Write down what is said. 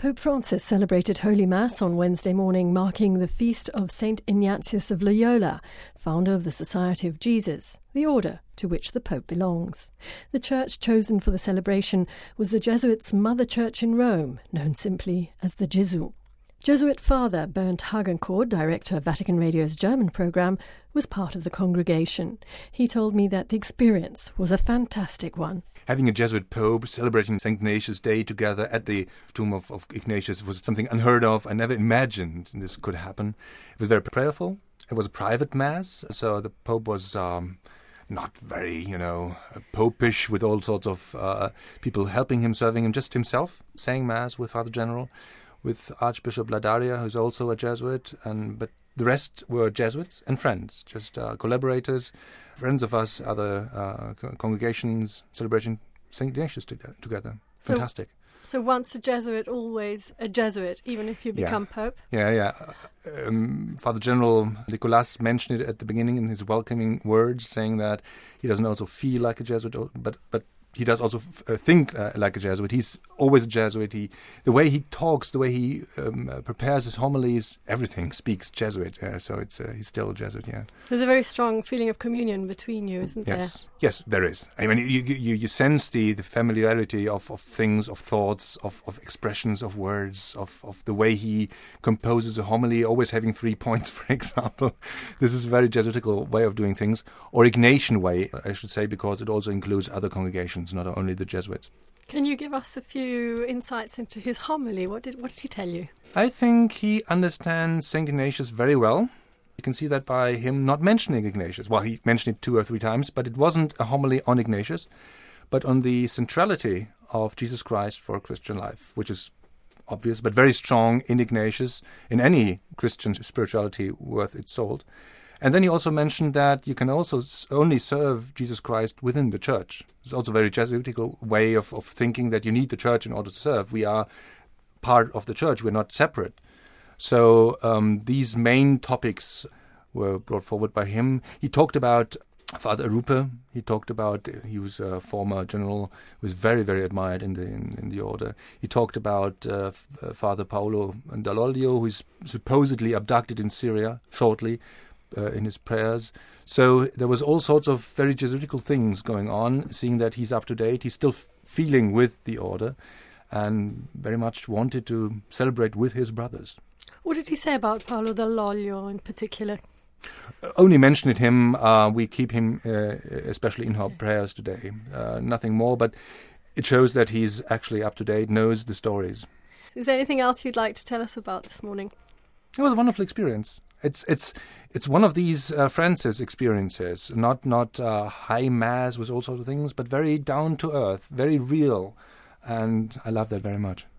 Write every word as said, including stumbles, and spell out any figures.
Pope Francis celebrated Holy Mass on Wednesday morning, marking the feast of Saint Ignatius of Loyola, founder of the Society of Jesus, the order to which the Pope belongs. The church chosen for the celebration was the Jesuits' mother church in Rome, known simply as the Gesù. Jesuit Father Bernd Hagencourt, director of Vatican Radio's German programme, was part of the congregation. He told me that the experience was a fantastic one. Having a Jesuit Pope celebrating Saint Ignatius' Day together at the tomb of, of Ignatius was something unheard of. I never imagined this could happen. It was very prayerful. It was a private Mass, so the Pope was um, not very, you know, popish with all sorts of uh, people helping him, serving him, just himself, saying Mass with Father General, with Archbishop Ladaria, who's also a Jesuit, and but the rest were Jesuits and friends, just uh, collaborators, friends of us, other uh, congregations celebrating Saint Ignatius to- together. So, Fantastic. So once a Jesuit, always a Jesuit, even if you become yeah. Pope? Yeah, yeah. Um, Father General Nicolas mentioned it at the beginning in his welcoming words, saying that he doesn't also feel like a Jesuit, but but he does also f- uh, think uh, like a Jesuit. He's always a Jesuit. He, the way he talks, the way he um, uh, prepares his homilies, everything speaks Jesuit. Uh, so it's uh, he's still a Jesuit, yeah. There's a very strong feeling of communion between you, isn't yes. there? Yes, there is. I mean, you you, you sense the, the familiarity of, of things, of thoughts, of, of expressions, of words, of, of the way he composes a homily, always having three points, for example. This is a very Jesuitical way of doing things, or Ignatian way, I should say, because it also includes other congregations, not only the Jesuits. Can you give us a few insights into his homily? What did what did he tell you? I think he understands Saint Ignatius very well. You can see that by him not mentioning Ignatius. Well, he mentioned it two or three times, but it wasn't a homily on Ignatius, but on the centrality of Jesus Christ for Christian life, which is obvious, but very strong in Ignatius, in any Christian spirituality worth its salt. And then he also mentioned that you can also only serve Jesus Christ within the church. It's also a very Jesuitical way of, of thinking that you need the church in order to serve. We are part of the church. We're not separate. So um, these main topics were brought forward by him. He talked about Father Rupe. He talked about, he was a former general, who was very, very admired in the in, in the order. He talked about uh, Father Paolo Dall'Olio, who is supposedly abducted in Syria shortly, Uh, in his prayers. So there was all sorts of very Jesuitical things going on, seeing that he's up to date. He's still f- feeling with the order and very much wanted to celebrate with his brothers. What did he say about Paolo Dall'Olio in particular? Uh, only mentioned him. Uh, we keep him uh, especially in our prayers today. Uh, nothing more, but it shows that he's actually up to date, knows the stories. Is there anything else you'd like to tell us about this morning? It was a wonderful experience. It's it's it's one of these uh, Francis experiences, not not uh, high mass with all sorts of things, but very down to earth, very real, and I love that very much.